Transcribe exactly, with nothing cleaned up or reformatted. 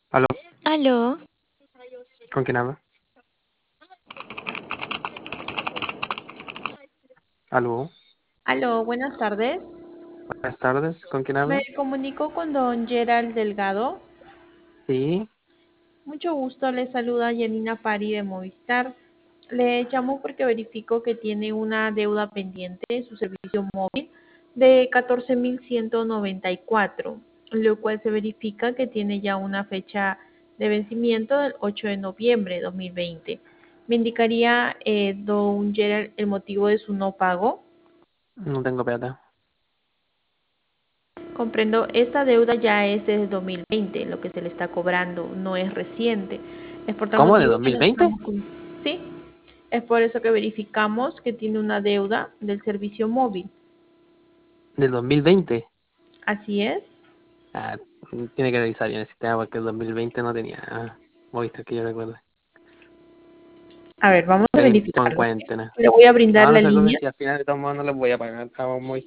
Aló, Aló, ¿con quién hablo? Aló, Aló, buenas tardes. buenas tardes, ¿con quién Me hablo? comunico con don Gerald Delgado. Sí, Mucho gusto, le saluda Janina Pari de Movistar. Le llamo porque verifico que tiene una deuda pendiente en su servicio móvil de catorce mil ciento noventa y cuatro, lo cual se verifica que tiene ya una fecha de vencimiento del ocho de noviembre de dos mil veinte. ¿Me indicaría, eh, don Gerald, el motivo de su no pago? no tengo plata. Comprendo, esta deuda ya es desde dos mil veinte, lo que se le está cobrando, no es reciente. Es por tal ¿Cómo? ¿De motivo que le dos mil veinte? estamos... con- Sí, es por eso que verificamos que tiene una deuda del servicio móvil. ¿Del dos mil veinte? Así es. Ah, tiene que revisar bien el sistema porque el dos mil veinte no tenía ah, Movistar que yo recuerdo. A ver, vamos a Estoy en, con verificarlo. ¿Sí? cuarentena. Le voy a brindar No, no la se preocupen línea. si al final de todos modos no les voy a pagar a Movistar.